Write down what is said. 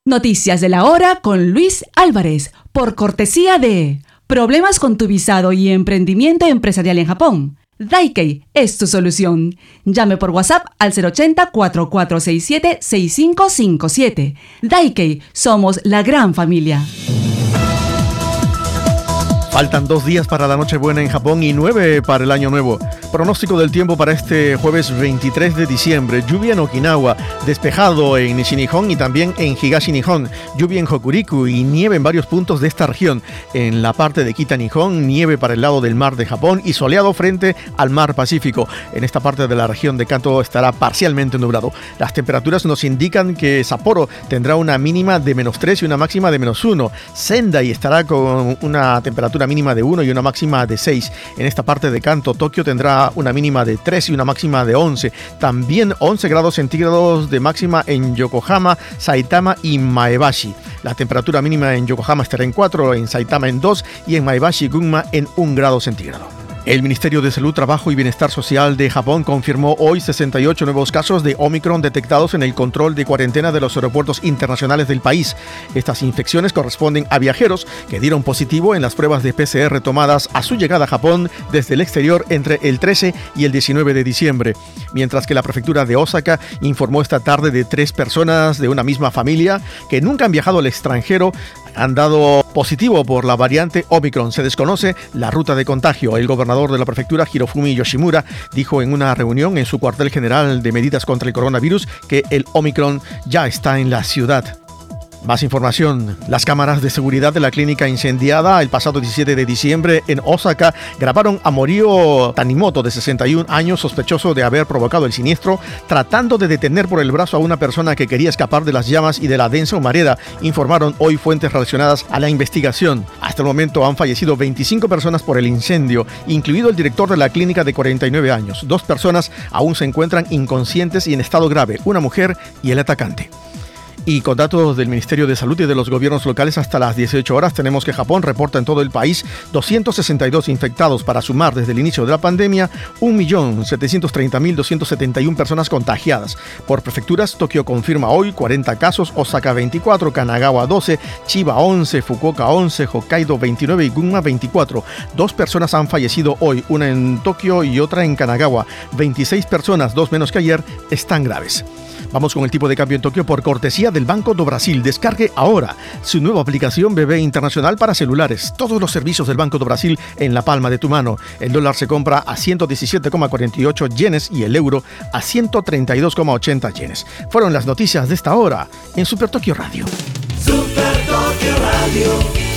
Noticias de la hora con Luis Álvarez, por cortesía de Problemas con tu visado y emprendimiento empresarial en Japón. Daikei es tu solución. Llame por WhatsApp al 080-4467-6557. Daikei, somos la gran familia. Faltan 2 días para la Nochebuena en Japón y 9 para el Año Nuevo. Pronóstico del tiempo para este jueves 23 de diciembre. Lluvia en Okinawa, despejado en Nishinihon y también en Higashi Nihon. Lluvia en Hokuriku y nieve en varios puntos de esta región. En la parte de Kita Nihon, nieve para el lado del mar de Japón y soleado frente al mar Pacífico. En esta parte de la región de Kanto estará parcialmente nublado. Las temperaturas nos indican que Sapporo tendrá una mínima de -3 y una máxima de -1. Sendai estará con una temperatura mínima de 1 y una máxima de 6. En esta parte de Kanto, Tokio tendrá una mínima de 3 y una máxima de 11. También 11 grados centígrados de máxima en Yokohama, Saitama y Maebashi. La temperatura mínima en Yokohama estará en 4, en Saitama en 2 y en Maebashi, Gunma en 1 grado centígrado. El Ministerio de Salud, Trabajo y Bienestar Social de Japón confirmó hoy 68 nuevos casos de Omicron detectados en el control de cuarentena de los aeropuertos internacionales del país. Estas infecciones corresponden a viajeros que dieron positivo en las pruebas de PCR tomadas a su llegada a Japón desde el exterior entre el 13 y el 19 de diciembre. Mientras que la prefectura de Osaka informó esta tarde de 3 personas de una misma familia que nunca han viajado al extranjero han dado positivo por la variante Omicron. Se desconoce la ruta de contagio. El gobernador de la prefectura, Hirofumi Yoshimura, dijo en una reunión en su cuartel general de medidas contra el coronavirus que el Omicron ya está en la ciudad. Más información. Las cámaras de seguridad de la clínica incendiada el pasado 17 de diciembre en Osaka grabaron a Morio Tanimoto, de 61 años, sospechoso de haber provocado el siniestro, tratando de detener por el brazo a una persona que quería escapar de las llamas y de la densa humareda, informaron hoy fuentes relacionadas a la investigación. Hasta el momento han fallecido 25 personas por el incendio, incluido el director de la clínica de 49 años. 2 personas aún se encuentran inconscientes y en estado grave, una mujer y el atacante. Y con datos del Ministerio de Salud y de los gobiernos locales hasta las 18 horas, tenemos que Japón reporta en todo el país 262 infectados para sumar desde el inicio de la pandemia 1.730.271 personas contagiadas. Por prefecturas, Tokio confirma hoy 40 casos, Osaka 24, Kanagawa 12, Chiba 11, Fukuoka 11, Hokkaido 29 y Gunma 24. 2 personas han fallecido hoy, una en Tokio y otra en Kanagawa. 26 personas, 2 menos que ayer, están graves. Vamos con el tipo de cambio en Tokio por cortesía del Banco do Brasil. Descargue ahora su nueva aplicación BB Internacional para celulares. Todos los servicios del Banco do Brasil en la palma de tu mano. El dólar se compra a 117,48 yenes y el euro a 132,80 yenes. Fueron las noticias de esta hora en Super Tokio Radio. Super Tokio Radio.